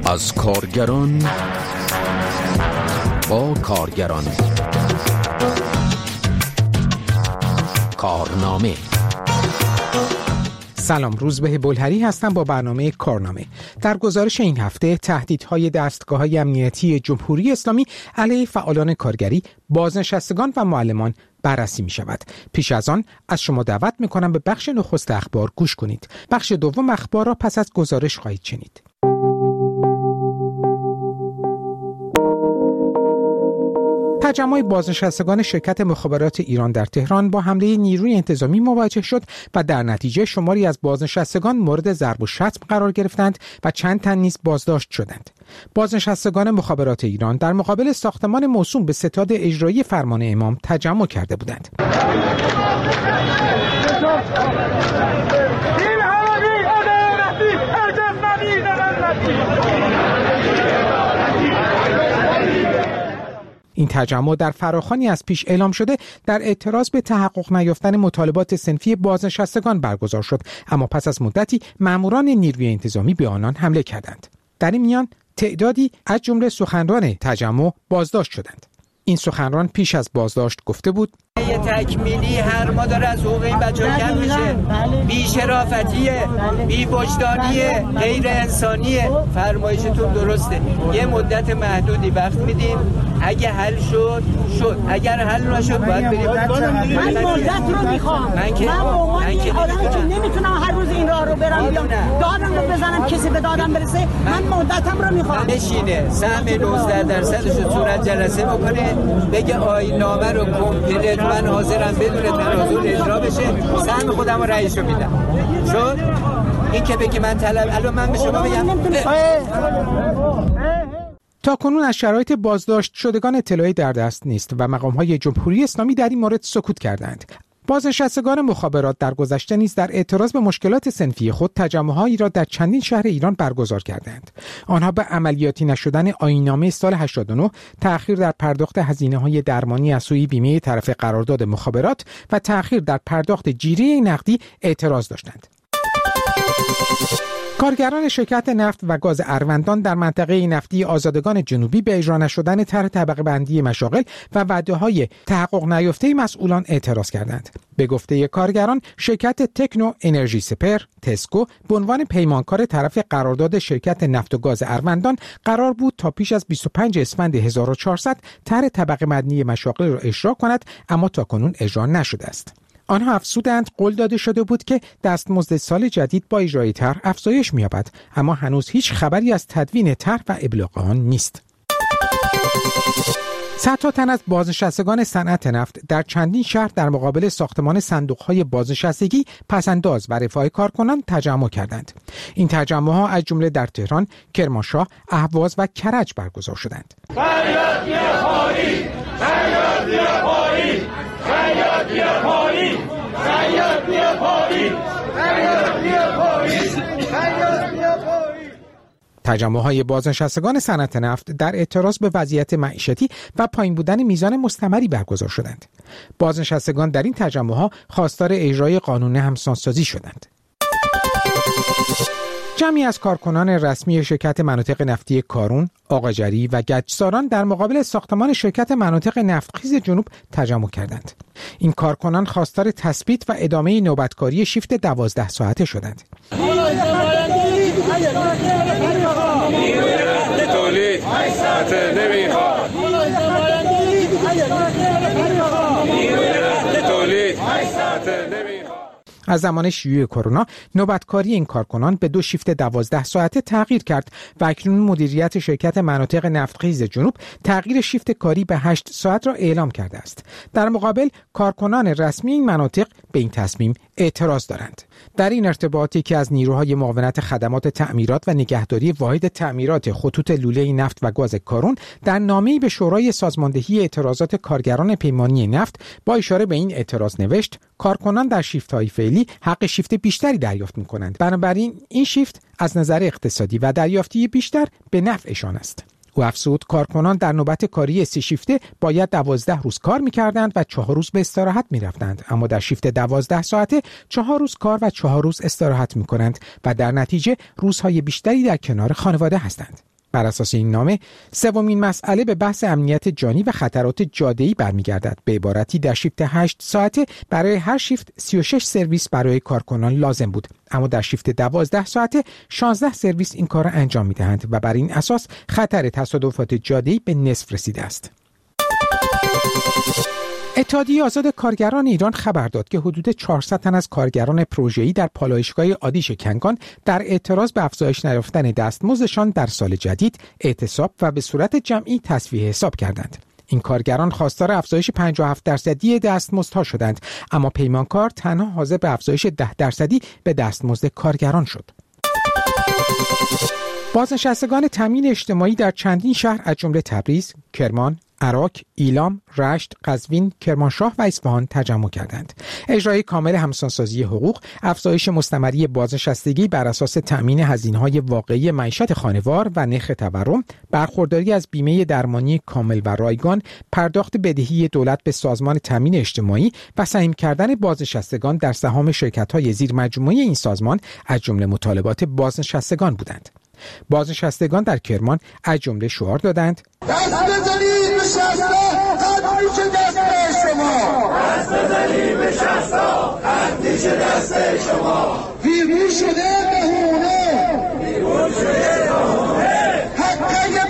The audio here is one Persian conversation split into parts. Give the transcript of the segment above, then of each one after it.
از کارگران با کارگران. کارنامه. سلام، روزبه بلهری هستم با برنامه کارنامه. در گزارش این هفته تهدیدهای دستگاه‌های امنیتی جمهوری اسلامی علیه فعالان کارگری، بازنشستگان و معلمان بررسی می شود. پیش از آن از شما دعوت می کنم به بخش نخست اخبار گوش کنید. بخش دوم اخبار را پس از گزارش خواهید شنید. تجمع بازنشستگان شرکت مخابرات ایران در تهران با حمله نیروی انتظامی مواجه شد و در نتیجه شماری از بازنشستگان مورد ضرب و شتم قرار گرفتند و چند تن نیز بازداشت شدند. بازنشستگان مخابرات ایران در مقابل ساختمان موسوم به ستاد اجرایی فرمان امام تجمع کرده بودند. این تجمع در فراخوانی از پیش اعلام شده در اعتراض به تحقق نیافتن مطالبات صنفی بازنشستگان برگزار شد، اما پس از مدتی ماموران نیروی انتظامی به آنان حمله کردند. در این میان تعدادی از جمله سخنران تجمع بازداشت شدند. این سخنران پیش از بازداشت گفته بود: یه تکمیلی هر ما داره از حقوق این بچه‌ها کم میشه، بی شرافتیه، بی وجدانیه، غیر انسانیه. فرمایشتون درسته، یه مدت محدودی وقت میدیم، اگه حل شد اگر حل نشد باید بریم. من مدت رو میخوام، من به عنوان آدمی که نمیتونم هر روز این راه رو برم بیام دادم رو بزنم کسی به دادم برسه، من مدتم رو میخوام. نشینه سهم 19% رو صورت جلسه بکنه، بگه آیین‌نامه رو کامپلیت من حاضرم بدون تنازل اجرا بشه، سهم خودم رو رئیسو میدم. شد این که بگی من طلب، الان من به شما بگم تا کنون از شرایط بازداشت شدگان اطلاعی در دست نیست و مقام‌های جمهوری اسلامی در این مورد سکوت کردند. بازنشستگان مخابرات در گذشته نیز در اعتراض به مشکلات صنفی خود تجمع‌هایی را در چندین شهر ایران برگزار کردند. آنها به عملیاتی نشدن آیین‌نامه سال 89، تأخیر در پرداخت هزینه‌های درمانی از سوی بیمه طرف قرارداد مخابرات و تأخیر در پرداخت جیره نقدی اعتراض داشتند. کارگران شرکت نفت و گاز اروندان در منطقه نفتی آزادگان جنوبی به اجرا نشدن طرح طبقه بندی مشاغل و وعده‌های تحقق نیافته مسئولان اعتراض کردند. به گفته کارگران، شرکت تکنو انرژی سپر تسکو به عنوان پیمانکار طرف قرارداد شرکت نفت و گاز اروندان قرار بود تا پیش از 25 اسفند 1400 طرح طبقه بندی مشاغل را اجرا کند، اما تاکنون اجرا نشده است. آنها افزودند قول داده شده بود که دستمزد سال جدید با اجرای طرح افزایش می‌یابد، اما هنوز هیچ خبری از تدوین طرح و ابلاغ آن نیست. صدها تن از بازنشستگان صنعت نفت در چندین شهر در مقابل ساختمان صندوق‌های بازنشستگی پس‌انداز و رفاه کارکنان تجمع کردند. این تجمع‌ها از جمله در تهران، کرمانشاه، اهواز و کرج برگزار شدند. تجمع‌های بازنشستگان صنعت نفت در اعتراض به وضعیت معیشتی و پایین بودن میزان مستمری برگزار شدند. بازنشستگان در این تجمع‌ها خواستار اجرای قانون همسانسازی شدند. جمعی از کارکنان رسمی شرکت مناطق نفتی کارون، آقاجری و گچساران در مقابل ساختمان شرکت مناطق نفتخیز جنوب تجمع کردند. این کارکنان خواستار تثبیت و ادامه نوبتکاری شیفت 12 ساعته شدند. از زمان شیوع کرونا نوبتکاری این کارکنان به 2 شیفت 12 ساعته تغییر کرد و اکنون مدیریت شرکت مناطق نفتخیز جنوب تغییر شیفت کاری به 8 ساعت را اعلام کرده است. در مقابل کارکنان رسمی این مناطق به این تصمیم اعتراض دارند. در این ارتباطی که از نیروهای معاونت خدمات تعمیرات و نگهداری واحد تعمیرات خطوط لوله نفت و گاز کارون در نامه‌ای به شورای سازماندهی اعتراضات کارگران پیمانی نفت با اشاره به این اعتراض نوشت: کارکنان در شیفت‌های فعلی حق شیفت بیشتری دریافت می‌کنند. بنابراین این شیفت از نظر اقتصادی و دریافتی بیشتر به نفعشان است. او افزود کارکنان در نوبت کاری 3 شیفته باید 12 روز کار می‌کردند و 4 روز به استراحت می‌رفتند، اما در شیفت 12 ساعته 4 روز کار و 4 روز استراحت می‌کنند و در نتیجه روزهای بیشتری در کنار خانواده هستند. بر اساس این نامه، سومین مسئله به بحث امنیت جانی و خطرات جاده‌ای برمیگردد. به عبارتی در شیفت 8 ساعته برای هر شیفت 36 سرویس برای کارکنان لازم بود، اما در شیفت 12 ساعته 16 سرویس این کار را انجام می‌دهند و بر این اساس خطر تصادفات جاده‌ای به نصف رسیده است. اتحادیه آزاد کارگران ایران خبر داد که حدود 400 تن از کارگران پروژه‌ای در پالایشگاه آدیش کنگان در اعتراض به افزایش نیافتن دستمزدشان در سال جدید اعتصاب و به صورت جمعی تصفیه حساب کردند. این کارگران خواستار افزایش 57% دستمزدها شدند، اما پیمانکار تنها حاضر به افزایش 10% به دستمزد کارگران شد. بازنشستگان تامین اجتماعی در چندین شهر از جمله تبریز، کرمان، عراق، ایلام، رشت، قزوین، کرمانشاه و اصفهان تجمع کردند. اجرای کامل همسانسازی حقوق، افزایش مستمری بازنشستگی بر اساس تأمین هزینه‌های واقعی معیشت خانوار و نرخ تورم، برخورداری از بیمه درمانی کامل و رایگان، پرداخت بدهی دولت به سازمان تأمین اجتماعی و سهم کردن بازنشستگان در سهام شرکت‌های زیر مجموعه این سازمان از جمله مطالبات بازنشستگان بودند. بازنشستگان در کرمان از جمله شعار دادند: دست بزنید به شستا قد میشه دست شما، دست بزنید به شستا قد میشه دست شما، بیرون شده بهونه، بیرون شده بهونه، حقه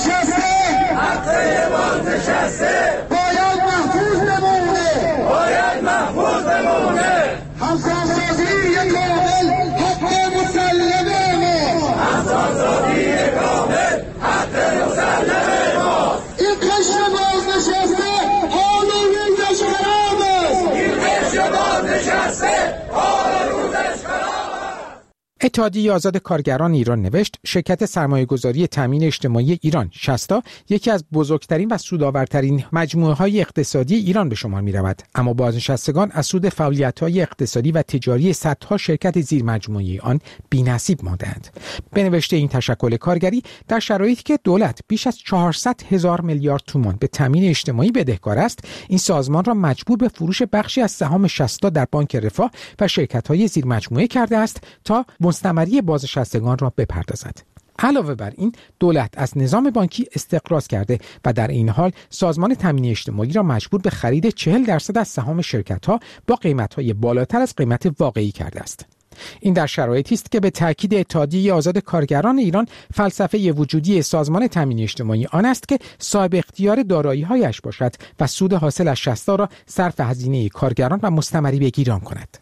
بازنشسته باید محفوظ بمونه، باید محفوظ بمونه، همسانسازی کامل حق مسلمه ما، همسانسازی کامل حق مسلمه ما. این قشر بازنشسته حال روزش خراب است، این قشر بازنشسته حال روزش خراب است. اتحادیه آزاد کارگران ایران نوشت: شرکت سرمایه‌گذاری تامین اجتماعی ایران شستا یکی از بزرگترین و سودآورترین مجموعه‌های اقتصادی ایران به شمار می‌رود، اما بازنشستگان از سود فعالیت‌های اقتصادی و تجاری صدها شرکت زیر مجموعه آن بی‌نصیب ماندند. به نوشته این تشکل کارگری، در شرایطی که دولت بیش از 400,000 میلیارد تومان به تامین اجتماعی بدهکار است، این سازمان را مجبور به فروش بخشی از سهام شستا در بانک رفاه و شرکت‌های زیر مجموعه کرده است تا مستمری بازنشستگان را بپردازد. علاوه بر این، دولت از نظام بانکی استقراض کرده و در این حال سازمان تامین اجتماعی را مجبور به خرید 40% از سهام شرکت‌ها با قیمت‌های بالاتر از قیمت واقعی کرده است. این در شرایطی است که به تاکید اتحادیه آزاد کارگران ایران، فلسفه وجودی سازمان تامین اجتماعی آن است که صاحب اختیار دارایی‌هایش باشد و سود حاصل از شستا را صرف هزینه کارگران و مستمری بگیران کند.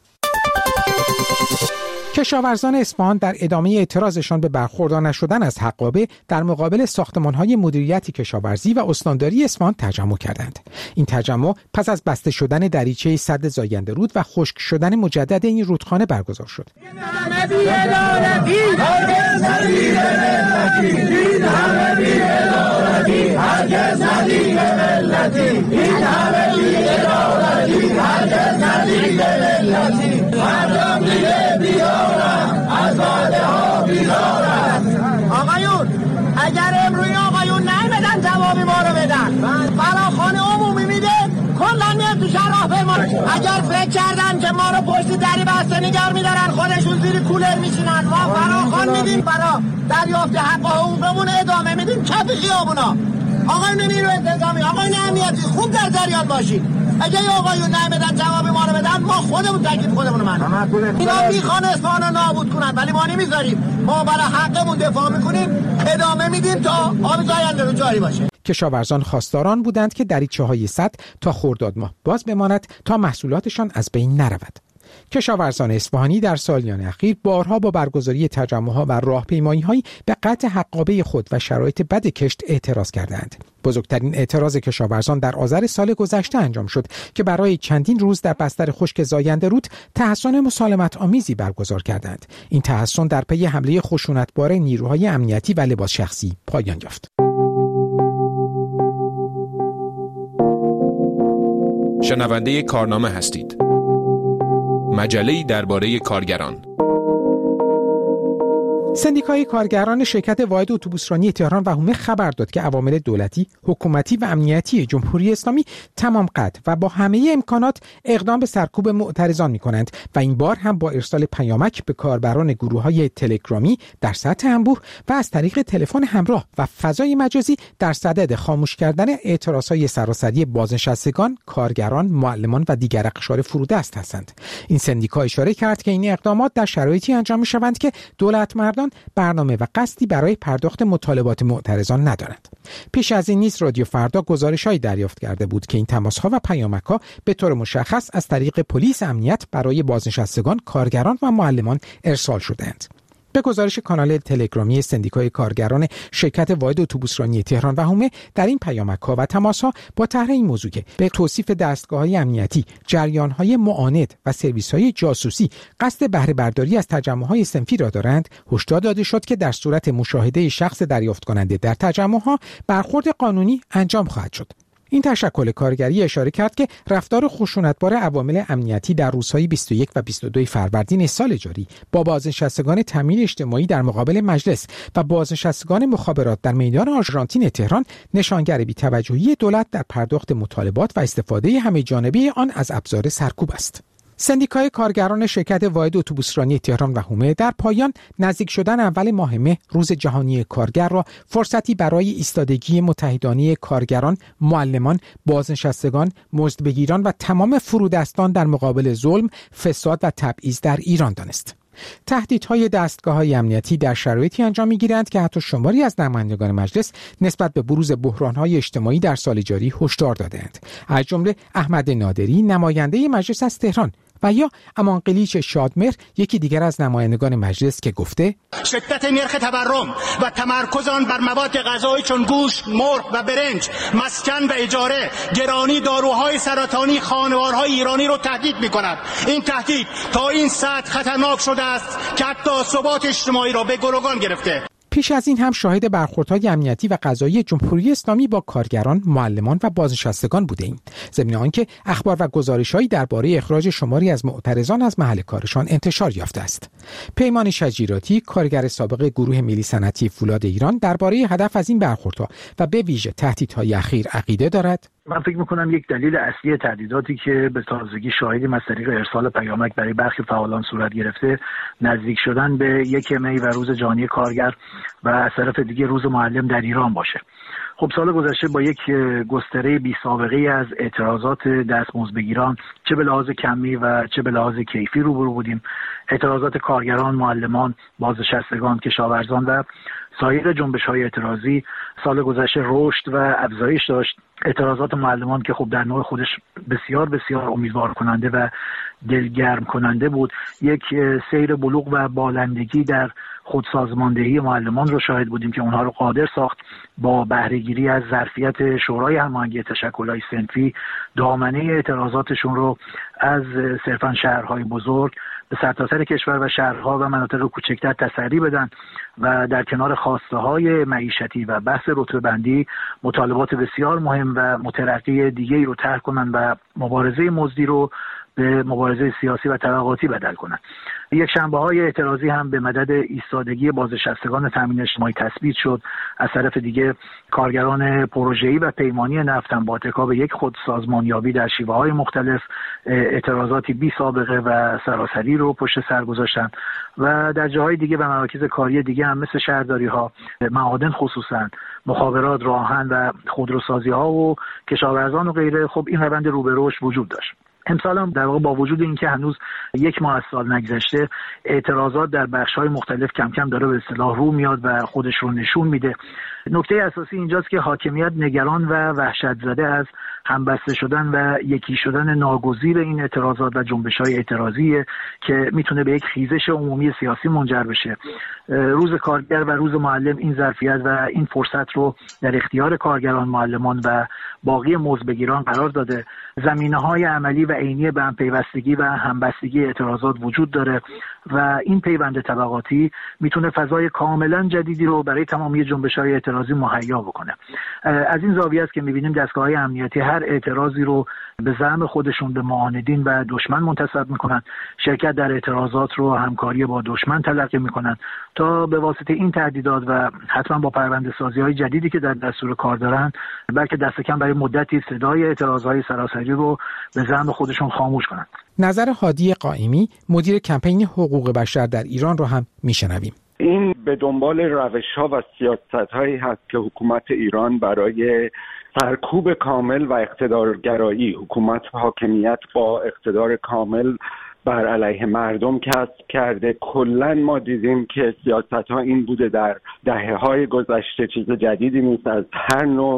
کشاورزان اصفهان در ادامه اعتراضشان به برخوردار نشدن از حقابه در مقابل ساختمان‌های مدیریت کشاورزی و استانداری اصفهان تجمع کردند. این تجمع پس از بسته شدن دریچه سد زاینده رود و خشک شدن مجدد این رودخانه برگزار شد. آقایون، اگر امروی آقایون نیمدن جوابی ما رو بدن، فراخوان عمومی میده کلا میاد تو شهر ما. اگر فکر کردن که ما رو پشت دری بسته نگار میدارن، خودشون زیر کولر میشینن، ما فراخوان میدیم برا دریافت حق و حقوقمون ادامه میدیم کف خیابونا. آقایون نیرو انتظامی، آقایون امنیتی، خوب در جریان باشید. اگه آقایون نمیدن جواب ما رو بدن، ما خودمون تکلیف خودمون رو منیم. اینا میخوان اصفهان رو نابود کنن ولی ما نمیذاریم. ما برای حقمون دفاع میکنیم، ادامه میدیم تا آب زاینده رو جاری باشه. کشاورزان خواستاران بودند که دریچه‌های سد تا خرداد ماه باز بماند تا محصولاتشان از بین نرود. کشاورزان اصفهانی در سالیان اخیر بارها با برگزاری تجمع‌ها و راهپیمایی‌هایی به قطع حقابه خود و شرایط بد کشت اعتراض کردند. بزرگترین اعتراض کشاورزان در آذر سال گذشته انجام شد که برای چندین روز در بستر خشک زاینده رود تحصن مسالمت آمیزی برگزار کردند. این تحصن در پی حمله خشونتبار نیروهای امنیتی و لباس شخصی پایان یافت. شنونده کارنامه هستید. مجله‌ای درباره کارگران. سندیکای کارگران شرکت واحد اتوبوسرانی تهران و حومه خبر داد که عوامل دولتی، حکومتی و امنیتی جمهوری اسلامی تمام قد و با همه امکانات اقدام به سرکوب معترضان می‌کنند و این بار هم با ارسال پیامک به کاربران گروه‌های تلگرامی در سطح انبوه و از طریق تلفن همراه و فضای مجازی در صدد خاموش کردن اعتراضهای سراسری بازنشستگان، کارگران، معلمان و دیگر اقشار فرودست هستند. این سندیکا اشاره کرد که این اقدامات در شرایطی انجام می‌شوند که دولت مردان برنامه و قصدی برای پرداخت مطالبات معترضان ندارند. پیش از این نیز رادیو فردا گزارش‌هایی دریافت کرده بود که این تماس‌ها و پیامک‌ها به طور مشخص از طریق پلیس امنیت برای بازنشستگان، کارگران و معلمان ارسال شده‌اند. به گزارش کانال تلگرامی سندیکای کارگران شرکت واحد اتوبوسرانی تهران و حومه، در این پیامک‌ها و تماس‌ها با طرح این موضوع که به توصیف دستگاه‌های امنیتی، جریان‌های معاند و سرویس‌های جاسوسی قصد بهره برداری از تجمع‌های صنفی را دارند، هشدار داده شد که در صورت مشاهده شخص دریافت کننده در تجمع‌ها برخورد قانونی انجام خواهد شد. این تشکل کارگری اشاره کرد که رفتار خشونتبار عوامل امنیتی در روزهای 21 و 22 فروردین سال جاری با بازنشستگان تامین اجتماعی در مقابل مجلس و بازنشستگان مخابرات در میدان آرژانتین تهران نشانگر بی‌توجهی دولت در پرداخت مطالبات و استفاده همه‌جانبه آن از ابزار سرکوب است. سندیکای کارگران شرکت واحد اتوبوسرانی تهران و حومه در پایان نزدیک شدن اول ماه مه، روز جهانی کارگر را فرصتی برای ایستادگی متحدانه کارگران، معلمان، بازنشستگان، مزدبگیران و تمام فرودستان در مقابل ظلم، فساد و تبعیض در ایران دانست. تهدیدهای دستگاه‌های امنیتی در شرایطی انجام می‌گیرند که حتی شماری از نمایندگان مجلس نسبت به بروز بحران‌های اجتماعی در سال جاری هشدار داده‌اند. از جمله احمد نادری، نماینده مجلس از تهران، و یا امان قلیچ شادمهر، یکی دیگر از نمایندگان مجلس، که گفته شدت نرخ تورم و تمرکز آن بر مواد غذایی چون گوشت، مرغ و برنج، مسکن و اجاره، گرانی داروهای سرطانی خانوارهای ایرانی رو تهدید می‌کند. این تهدید تا این سطح خطرناک شده است که حتی ثبات اجتماعی را به گروگان گرفته. پیش از این هم شاهد برخوردهای امنیتی و قضایی جمهوری اسلامی با کارگران، معلمان و بازنشستگان بوده‌ایم، ضمن آنکه اخبار و گزارش‌هایی درباره اخراج شماری از معترضان از محل کارشان انتشار یافته است. پیمان شجیراتی، کارگر سابق گروه ملی صنعتی فولاد ایران، درباره هدف از این برخوردها و به ویژه تهدیدهای اخیر عقیده دارد. من فکر می‌کنم یک دلیل اصلی تهدیداتی که به تازگی شاهدیم از طریق ارسال پیامک برای برخی فعالان صورت گرفته، نزدیک شدن به 1 می و روز جهانی کارگر و از طرف دیگه روز معلم در ایران باشه. خب سال گذشته با یک گستره بی سابقه از اعتراضات دستمزدبگیران، چه به لحاظ کمی و چه به لحاظ کیفی روبرو بودیم. اعتراضات کارگران، معلمان، بازنشستگان، کشاورزان و سایر جنبش‌های اعتراضی سال گذشته رشد و افزایش داشت. اعتراضات معلمان که خب در نوع خودش بسیار بسیار امیدوار کننده و دلگرم کننده بود، یک سیر بلوغ و بالندگی در خودسازماندهی معلمان رو شاهد بودیم که اونها رو قادر ساخت با بهره‌گیری از ظرفیت شورای هماهنگی تشکل‌های صنفی دامنه اعتراضاتشون رو از صرفاً شهرهای بزرگ به سرتاسر کشور و شهرها و مناطق کوچکتر تسری بدن و در کنار خواسته‌های معیشتی و بحث رتبه‌بندی مطالبات بسیار مهم و مترقی دیگه‌ای رو طرح کنن و مبارزه مزدی رو به مبارزه سیاسی و طبقاتی بدل کنند. یک شنبه‌های اعتراضی هم به مدد ایستادگی بازنشستگان تامین اجتماعی تثبیت شد. از طرف دیگه کارگران پروژه‌ای و پیمانی نفت هم با اتکا به یک خودسازمانیابی در شیوه‌های مختلف اعتراضاتی بی سابقه و سراسری رو پشت سر گذاشتن و در جاهای دیگه و مراکز کاری دیگه هم مثل شهرداری‌ها، معادن خصوصاً، مخابرات، راهن و خودروسازی‌ها و کشاورزان و غیره، خب این روند رو به رشد وجود داشت. امسال هم در واقع با وجود اینکه هنوز 1 ماه از سال نگذشته، اعتراضات در بخش‌های مختلف کم کم داره به اصطلاح رو میاد و خودش رو نشون میده. نکته اساسی اینجاست که حاکمیت نگران و وحشت زده از همبسته شدن و یکی شدن ناگزیر این اعتراضات و جنبش‌های اعتراضیه که میتونه به یک خیزش عمومی سیاسی منجر بشه. روز کارگر و روز معلم این ظرفیت و این فرصت رو در اختیار کارگران، معلمان و باقی مزدبگیران قرار داده زمینه‌های عملی و عینی به هم پیوستگی و همبستگی اعتراضات وجود داره و این پیوند طبقاتی میتونه فضای کاملا جدیدی رو برای تمامی جنبش‌های اعتراضی مهیا بکنه. از این زاویه است که می‌بینیم دستگاه‌های امنیتی هر اعتراضی رو به زعم خودشون به معاندین و دشمن منتسب می‌کنن، شرکت در اعتراضات رو همکاری با دشمن تلقی می‌کنن تا به واسطه این تهدیدات و حتما با پرونده‌سازی‌های جدیدی که در دستور کار دارن، بلکه دست کم برای مدتی صدای اعتراض‌های سراسری رو به زعم خودشون خاموش کنن. نظر هادی قائمی مدیر کمپین حقوق بشر در ایران رو هم میشنویم. این به دنبال روش‌ها و سیاست‌هایی هست که حکومت ایران برای سرکوب کامل و اقتدارگرایی، حکومت حاکمیت با اقتدار کامل بر علیه مردم کسب کرده. کلاً ما دیدیم که سیاست‌ها این بوده در دهه‌های گذشته، چیز جدیدی نیست. از هر نوع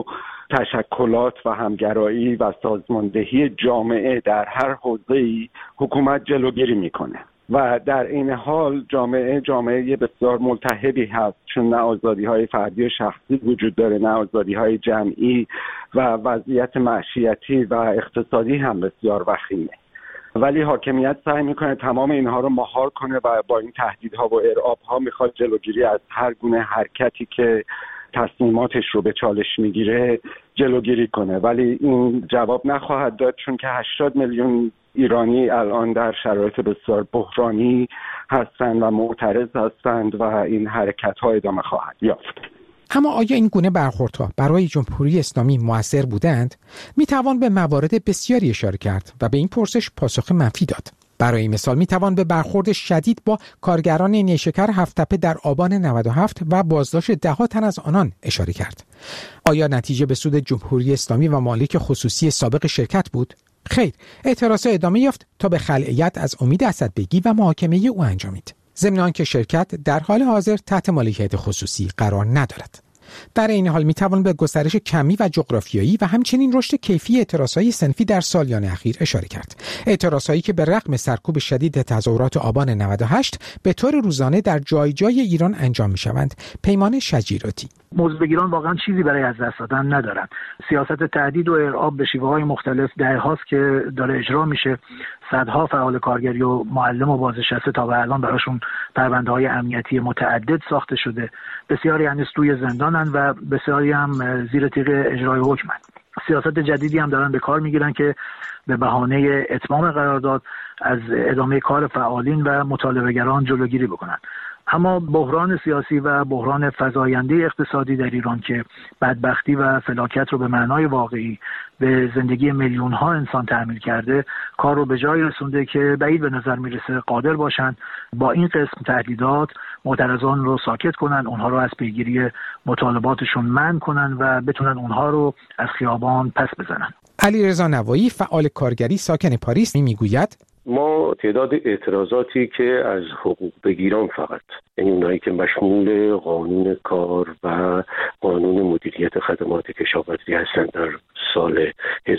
تشکلات و همگرایی و سازماندهی جامعه در هر حوزه‌ای حکومت جلوگیری میکنه و در این حال جامعه بسیار ملتهبی هست، چون نه آزادی‌های فردی و شخصی وجود داره، نه آزادی‌های جمعی و وضعیت معیشتی و اقتصادی هم بسیار وخیمه. ولی حاکمیت سعی میکنه تمام اینها رو مهار کنه و با این تهدیدها و ارعاب‌ها میخواد جلوگیری از هر گونه حرکتی که تصمیماتش رو به چالش میگیره جلوگیری کنه. ولی این جواب نخواهد داد، چون که 80 میلیون ایرانی الان در شرایط بسیار بحرانی هستند و معترض هستند و این حرکت‌ها ادامه خواهد یافت. اما آیا این گونه برخوردها برای جمهوری اسلامی مؤثر بودند؟ میتوان به موارد بسیاری اشاره کرد و به این پرسش پاسخ منفی داد. برای مثال میتوان به برخورد شدید با کارگران نیشکر هفت‌تپه در آبان 97 و بازداشت ده‌ها تن از آنان اشاره کرد. آیا نتیجه به سود جمهوری اسلامی و مالک خصوصی سابق شرکت بود؟ خیر، اعتراض ادامه یافت تا به خلعیت از امید اسدبگی و محاکمه او انجامید. ضمن آنکه شرکت در حال حاضر تحت مالکیت خصوصی قرار ندارد. در این حال میتوان به گسترش کمی و جغرافیایی و همچنین رشد کیفی اعتراضهای صنفی در سالیان اخیر اشاره کرد. اعتراضهایی که به رغم سرکوب شدید تظاهرات آبان 98 به طور روزانه در جای جای ایران انجام میشوند. پیمان شجیراتی: موضوعگیران واقعا چیزی برای از دست دادن ندارن. سیاست تهدید و ارعاب به شیوه‌های مختلف دهه‌هاست که داره اجرا میشه. صدها فعال کارگری و معلم و بازنشسته تا به الان براشون پرونده‌های امنیتی متعدد ساخته شده. بسیاری هنوز توی زندانن و بسیاری هم زیر تیغ اجرای حکمن. سیاست جدیدی هم دارن به کار میگیرن که به بهانه اتمام قرارداد از ادامه کار فعالین و مطالبه‌گران جلوگیری بکنن. اما بحران سیاسی و بحران فزاینده اقتصادی در ایران که بدبختی و فلاکت رو به معنای واقعی به زندگی میلیون‌ها انسان تحمیل کرده، کار رو به جای رسونده که بعید به نظر میرسه قادر باشن با این قسم تهدیدات معترضان رو ساکت کنن، اونها رو از پیگیری مطالباتشون منع کنن و بتونن اونها رو از خیابان پس بزنن. علیرضا نوایی، فعال کارگری ساکن پاریس، میگوید: ما تعداد اعتراضاتی که از حقوق بگیران فقط، یعنی اونایی که مشمول قانون کار و قانون مدیریت خدمات کشاورزی هستند، در سال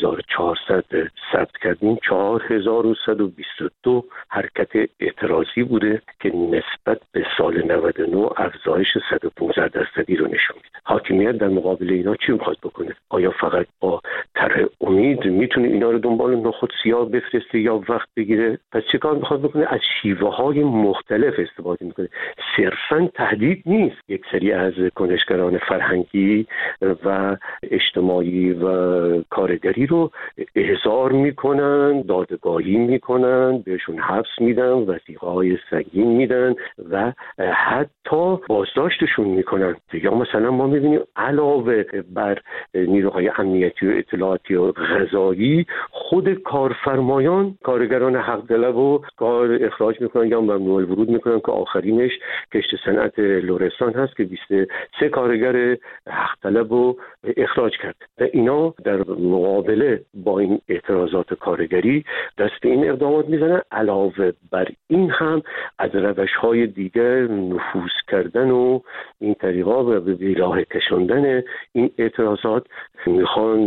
1400 ثبت کردیم 4122 حرکت اعتراضی بوده که نسبت به سال 99 افزایش 115% رو نشون میده. حاکمیت در مقابل اینا چی میخواد بکنه؟ آیا فقط با طرح امید میتونه اینا رو دنبال نخود سیاه بفرسته یا وقت بگیره؟ پس چه کار میخواد بکنه؟ از شیوه های مختلف استفاده میکنه. صرفا تهدید نیست. یک سری از کنشگران فرهنگی و اجتماعی و کارگری رو احضار میکنن، دادگاهی میکنن، بهشون حبس میدن، وثیقه‌های سنگین میدن و حتی بازداشتشون میکنن. یا مثلا ما میبینیم علاوه بر نیروهای امنیتی و اطلاعاتی و قضایی، خود کارفرمایان کارگران حق طلب و کار اخراج میکنن یا ممنوع الورود میکنن که آخرینش کشت صنعت لرستان هست که 23 کارگر حق طلب رو اخراج کرد. و اینا در مقابله با این اعتراضات کارگری دست به این اقدامات میزنن. علاوه بر این هم از روش‌های دیگر نفوذ کردن و این طریقا و به راه کشاندن این اعتراضات میخوان یه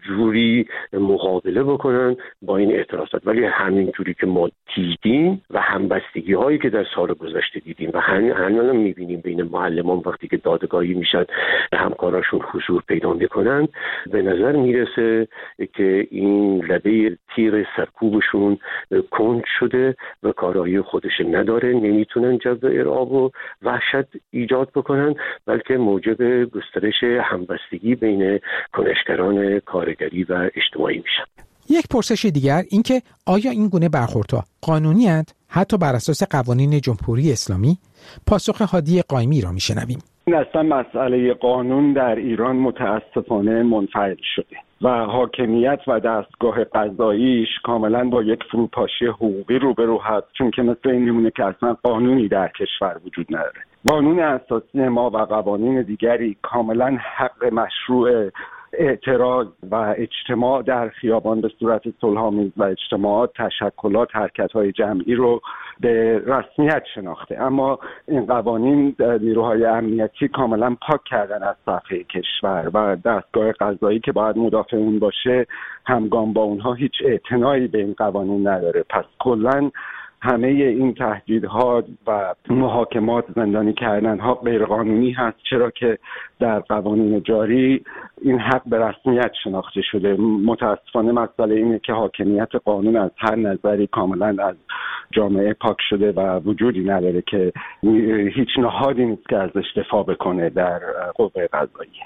جوری مقابله بکنن با این اعتراضات. ولی همین جوری که ما دیدیم و همبستگی هایی که در سال گذشته دیدیم و همین میبینیم بین معلمان وقتی که دادگاهی میشن همکاراشون حضور پیدا میکنن، به نظر میرسه که این لبه تیر سرکوبشون کند شده و کارایی خودش نداره، نمیتونن جو ارعاب و وحشت ایجاد بکنن، بلکه موجب گسترش همبستگی بین کنشگران کارگری و اجتماعی میشن. یک پرسش دیگر این که آیا این گونه برخوردها قانونی اند حتی بر اساس قوانین جمهوری اسلامی؟ پاسخ هادی قائمی را میشنویم. اصلا مسئله قانون در ایران متاسفانه منفعل شده و حاکمیت و دستگاه قضاییش کاملا با یک فروپاشی حقوقی روبرو هست، چون که مثل این میمونه که اصلا قانونی در کشور وجود نداره. قانون اساسی ما و قوانین دیگری کاملا حق مشروع اعتراض و اجتماع در خیابان به صورت صلح‌آمیز و اجتماعات، تشکلات، حرکت‌های جمعی رو به رسمیت شناخته، اما این قوانین نیروهای امنیتی کاملا پاک کردن از صفحه کشور و دستگاه قضایی که باید مدافع اون باشه همگام با اونها هیچ اعتنایی به این قوانین نداره. پس کلاً همه این تهدیدها و محاکمات، زندانی کردنها غیرقانونی هست، چرا که در قوانین جاری این حق به رسمیت شناخته شده. متاسفانه مسئله اینه که حاکمیت قانون از هر نظری کاملا از جامعه پاک شده و وجودی نداره که هیچ نهادی نیست که ازش دفاع بکنه در قوه قضاییه.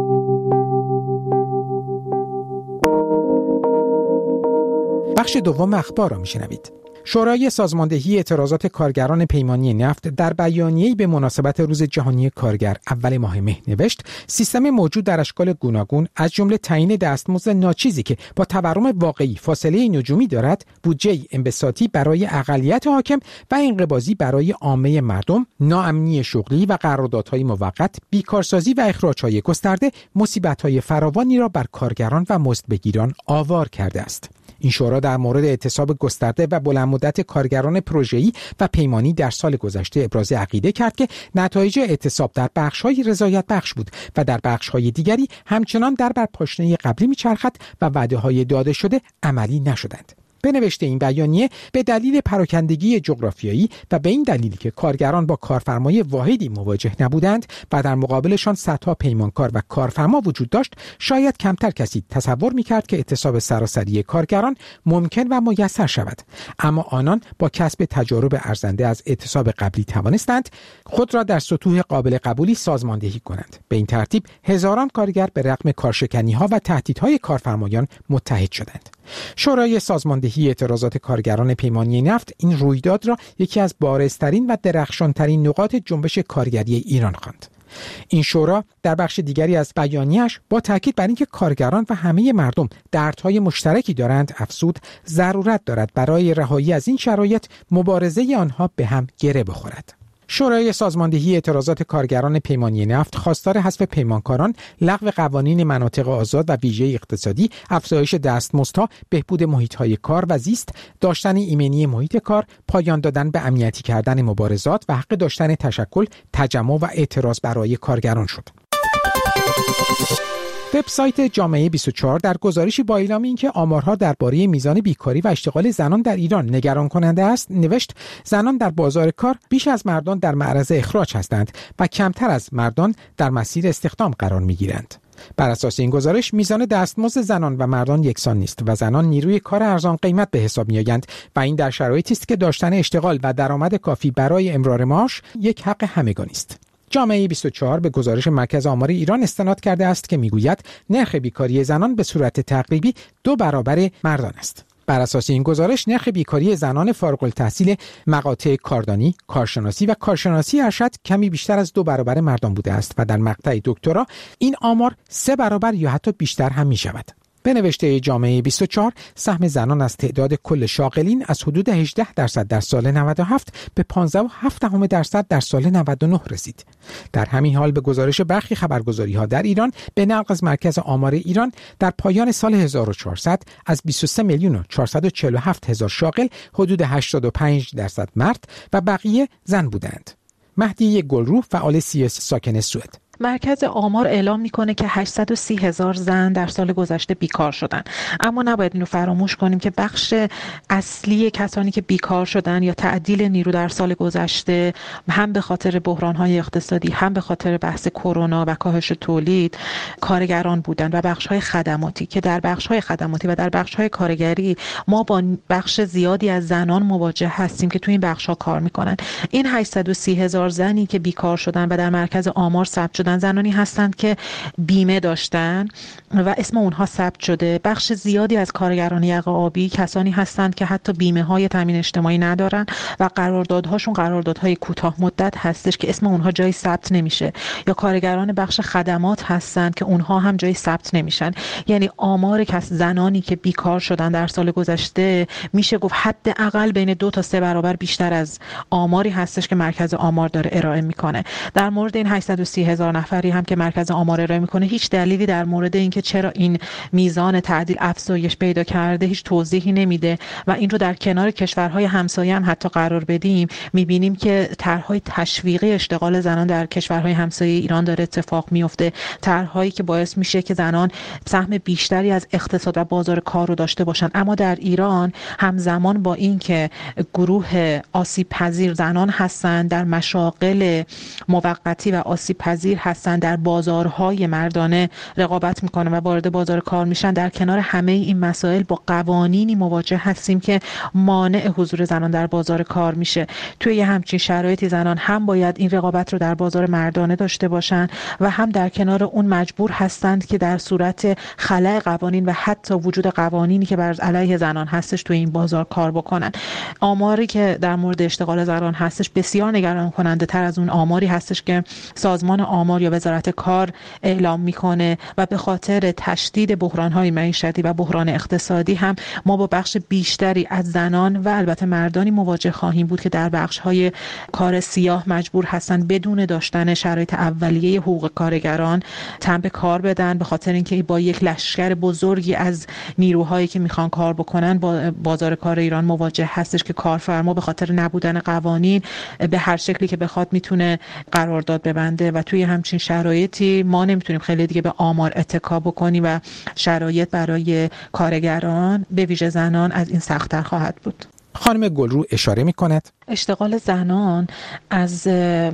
بخش دوم اخبار را میشنوید. شورای سازماندهی اعتراضات کارگران پیمانی نفت در بیانیه‌ای به مناسبت روز جهانی کارگر اول ماه مه نوشت سیستم موجود در اشکال گوناگون از جمله تعیین دستمزد ناچیزی که با تورم واقعی فاصله نجومی دارد، بودجه انبساطی برای اقلیت حاکم و انقباضی برای عامه مردم، ناامنی شغلی و قراردادهای موقت، بیکارسازی و اخراج‌های گسترده مصیبت‌های فراوانی را بر کارگران و مزدبگیران آوار کرده است. این شورا در مورد اعتصاب گسترده و بلند مدت کارگران پروژه‌ای و پیمانی در سال گذشته ابراز عقیده کرد که نتایج اعتصاب در بخش‌های رضایت بخش بود و در بخش‌های دیگری همچنان در بر پاشنه قبلی می‌چرخد و وعده‌های داده شده عملی نشدند. به نوشته این بیانیه به دلیل پراکندگی جغرافیایی و به این دلیل که کارگران با کارفرمای واحدی مواجه نبودند و در مقابلشان صدها پیمانکار و کارفرما وجود داشت، شاید کمتر کسی تصور می‌کرد که اعتصاب سراسری کارگران ممکن و میسر شود. اما آنان با کسب تجارب ارزنده از اعتصاب قبلی توانستند خود را در سطوح قابل قبولی سازماندهی کنند. به این ترتیب هزاران کارگر به رغم کارشکنی‌ها و تهدیدهای کارفرمایان متحد شدند. شورای سازماندهی اعتراضات کارگران پیمانی نفت این رویداد را یکی از بارزترین و درخشانترین نقاط جنبش کارگری ایران خواند. این شورا در بخش دیگری از بیانیه‌اش با تاکید بر اینکه کارگران و همه مردم دردهای مشترکی دارند افزود ضرورت دارد برای رهایی از این شرایط مبارزه آنها به هم گره بخورد. شورای سازماندهی اعتراضات کارگران پیمانی نفت خواستار حذف پیمانکاران، لغو قوانین مناطق آزاد و ویژه اقتصادی، افزایش دستمزدها، بهبود محیط‌های کار و زیست، داشتن ایمنی محیط کار، پایان دادن به امنیتی کردن مبارزات و حق داشتن تشکل، تجمع و اعتراض برای کارگران شد. وبسایت جامعه 24 در گزارشی با اعلام اینکه آمارها درباره میزان بیکاری و اشتغال زنان در ایران نگران کننده است نوشت زنان در بازار کار بیش از مردان در معرض اخراج هستند و کمتر از مردان در مسیر استخدام قرار میگیرند. بر اساس این گزارش میزان دستمزد زنان و مردان یکسان نیست و زنان نیروی کار ارزان قیمت به حساب میآیند و این در شرایطی است که داشتن اشتغال و درآمد کافی برای امرار معاش یک حق همگانی است. جامعه 24 به گزارش مرکز آمار ایران استناد کرده است که میگوید نرخ بیکاری زنان به صورت تقریبی 2 برابر مردان است. بر اساس این گزارش نرخ بیکاری زنان فارغ التحصیل مقاطع کاردانی، کارشناسی و کارشناسی ارشد کمی بیشتر از 2 برابر مردان بوده است و در مقطع دکترا این آمار 3 برابر یا حتی بیشتر هم می شود. به نوشته جامعه 24 سهم زنان از تعداد کل شاغلین از حدود 18% در سال 97 به 15.7% در سال 99 رسید. در همین حال به گزارش برخی خبرگزاری‌ها در ایران به نقل از مرکز آمار ایران در پایان سال 1400 از 23,447,000 شاغل حدود 85% مرد و بقیه زن بودند. مهدی گلرو فعال سیاسی ساکن سوئد: مرکز آمار اعلام میکنه که 830,000 زن در سال گذشته بیکار شدن، اما نباید اینو فراموش کنیم که بخش اصلی کسانی که بیکار شدن یا تعدیل نیرو در سال گذشته هم به خاطر بحران‌های اقتصادی، هم به خاطر بحث کرونا و کاهش تولید کارگران بودن و بخش‌های خدماتی، که در بخش‌های خدماتی و در بخش‌های کارگری ما با بخش زیادی از زنان مواجه هستیم که تو این بخش‌ها کار می‌کنن. این 830,000 زنی که بیکار شدن و در مرکز آمار ثبت شدن زنانی هستند که بیمه داشتن و اسم اونها ثبت شده. بخش زیادی از کارگران یقه آبی کسانی هستند که حتی بیمه‌های تامین اجتماعی ندارن و قراردادهاشون قراردادهای کوتاه مدت هستش که اسم اونها جایی ثبت نمیشه، یا کارگران بخش خدمات هستند که اونها هم جایی ثبت نمیشن. یعنی آمار زنانی که بیکار شدن در سال گذشته میشه گفت حداقل بین 2 تا 3 برابر بیشتر از آماری هستش که مرکز آمار داره ارائه میکنه. در مورد این 830,000 نفری هم که مرکز آمار ارائه میکنه هیچ دلیلی در مورد اینکه چرا این میزان تعدیل افزایش پیدا کرده هیچ توضیحی نمیده و این رو در کنار کشورهای همسایه هم حتی قرار بدیم میبینیم که طرح‌های تشویقی اشتغال زنان در کشورهای همسایه ایران داره اتفاق میفته، طرح‌هایی که باعث میشه که زنان سهم بیشتری از اقتصاد و بازار کار رو داشته باشن. اما در ایران همزمان با این که گروه آسیب پذیر زنان هستند در مشاغل موقتی و آسیب پذیر هستند در بازارهای مردانه رقابت میکنن و وارد بازار کار میشن، در کنار همه این مسائل با قوانینی مواجه هستیم که مانع حضور زنان در بازار کار میشه. توی یه همچین شرایطی زنان هم باید این رقابت رو در بازار مردانه داشته باشن و هم در کنار اون مجبور هستند که در صورت خلأ قوانین و حتی وجود قوانینی که بر علیه زنان هستش توی این بازار کار بکنن. آماری که در مورد اشتغال زنان هستش بسیار نگران کننده تر از اون آماری هستش که سازمان آمار یا وزارت کار اعلام میکنه و به خاطر تشدید بحران‌های معیشتی و بحران اقتصادی هم ما با بخش بیشتری از زنان و البته مردانی مواجه خواهیم بود که در بخش‌های کار سیاه مجبور هستند بدون داشتن شرایط اولیه حقوق کارگران تن به کار بدن، به خاطر اینکه با یک لشکر بزرگی از نیروهایی که میخوان کار بکنن با بازار کار ایران مواجه هستش که کارفرما به خاطر نبودن قوانین به هر شکلی که بخواد میتونه قرارداد ببنده و توی همچین شرایطی ما نمیتونیم خیلی دیگه به آمار اتکا بکنیم و شرایط برای کارگران به ویژه زنان از این سخت‌تر خواهد بود. خانم گلرو اشاره می‌کند اشتغال زنان از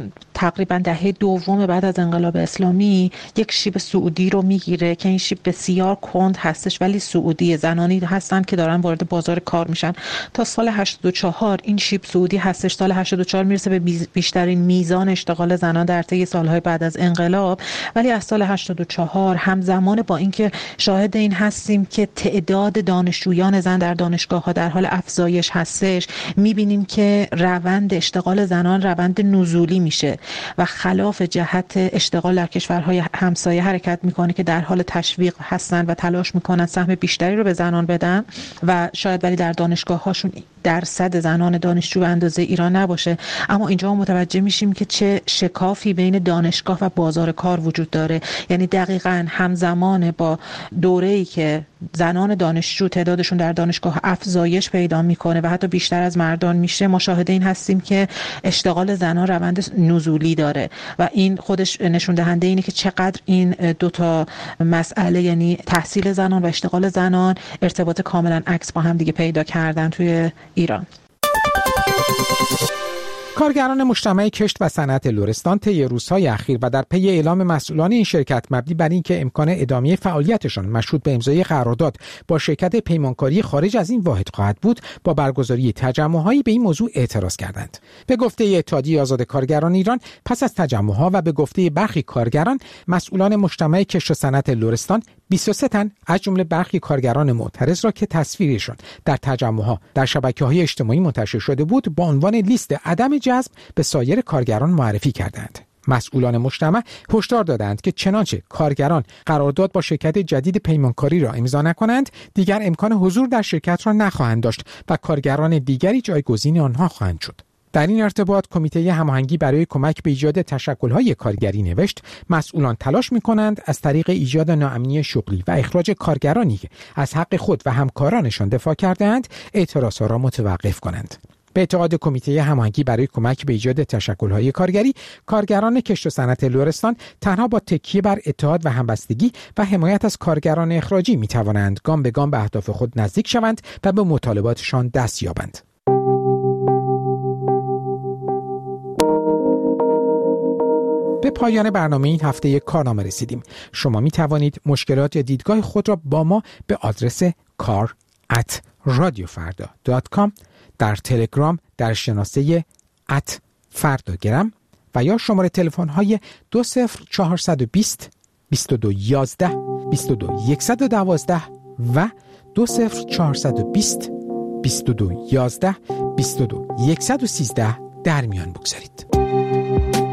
تقریبا دهه دوم بعد از انقلاب اسلامی یک شیب سعودی رو میگیره که این شیب بسیار کند هستش ولی سعودی، زنانی هستند که دارن وارد بازار کار میشن. تا سال 84 این شیب سعودی هستش، سال 84 میرسه به بیشترین میزان اشتغال زنان در طی سالهای بعد از انقلاب، ولی از سال 84 همزمان با اینکه شاهد این هستیم که تعداد دانشجویان زن در دانشگاه‌ها در حال افزایش هستش، میبینیم که روند اشتغال زنان روند نزولی میشه و خلاف جهت اشتغال در کشورهای همسایه حرکت میکنه که در حال تشویق هستن و تلاش میکنن سهم بیشتری رو به زنان بدن و شاید ولی در دانشگاه‌هاشون درصد زنان دانشجو به اندازه ایران نباشه. اما اینجا متوجه میشیم که چه شکافی بین دانشگاه و بازار کار وجود داره. یعنی دقیقاً همزمان با دوره‌ای که زنان دانشجو تعدادشون در دانشگاه افزایش پیدا میکنه و حتی بیشتر از مردان میشه، ما شاهد این هستیم که اشتغال زنان روند نزولی داره و این خودش نشون دهنده اینه که چقدر این دو تا مسئله، یعنی تحصیل زنان و اشتغال زنان، ارتباط کاملا عکس با هم دیگه پیدا کردن توی ایران. کارگران مجتمع کشت و صنعت لرستان طی روزهای اخیر و در پی اعلام مسئولان این شرکت مبنی بر اینکه امکان ادامه فعالیتشان مشروط به امضای قرارداد با شرکت پیمانکاری خارج از این واحد خواهد بود، با برگزاری تجمع‌هایی به این موضوع اعتراض کردند. به گفته اتحادیه آزاد کارگران ایران، پس از تجمع‌ها و به گفته برخی کارگران، مسئولان مجتمع کشت و صنعت لرستان 23 تن از جمله برخی کارگران معترض را که تصویرشان در تجمع‌ها در شبکه‌های اجتماعی منتشر شده بود با عنوان لیست عدم جذب به سایر کارگران معرفی کردند. مسئولان مجتمع هشدار دادند که چنانچه کارگران قرارداد با شرکت جدید پیمانکاری را امضا نکنند، دیگر امکان حضور در شرکت را نخواهند داشت و کارگران دیگری جایگزین آنها خواهند شد. در این ارتباط کمیته هماهنگی برای کمک به ایجاد تشکل‌های کارگری نوشت مسئولان تلاش می‌کنند از طریق ایجاد ناامنی شغلی و اخراج کارگرانی که از حق خود و همکارانشان دفاع کردند اعتراضها را متوقف کنند. به اعتقاد کمیته هماهنگی برای کمک به ایجاد تشکل‌های کارگری، کارگران کشت و صنعت لرستان تنها با تکیه بر اتحاد و همبستگی و حمایت از کارگران اخراجی می‌توانند گام به گام به اهداف خود نزدیک شوند و به مطالباتشان دست یابند. به پایان برنامه این هفته کارنامه رسیدیم. شما می توانید مشکلات یا دیدگاه خود را با ما به آدرس kar@radiofarda.com، در تلگرام در شناسه @فرداگرم و یا شماره تلفن های 20420 2211 22112 و 20420 2211 22113 در میان بگذارید.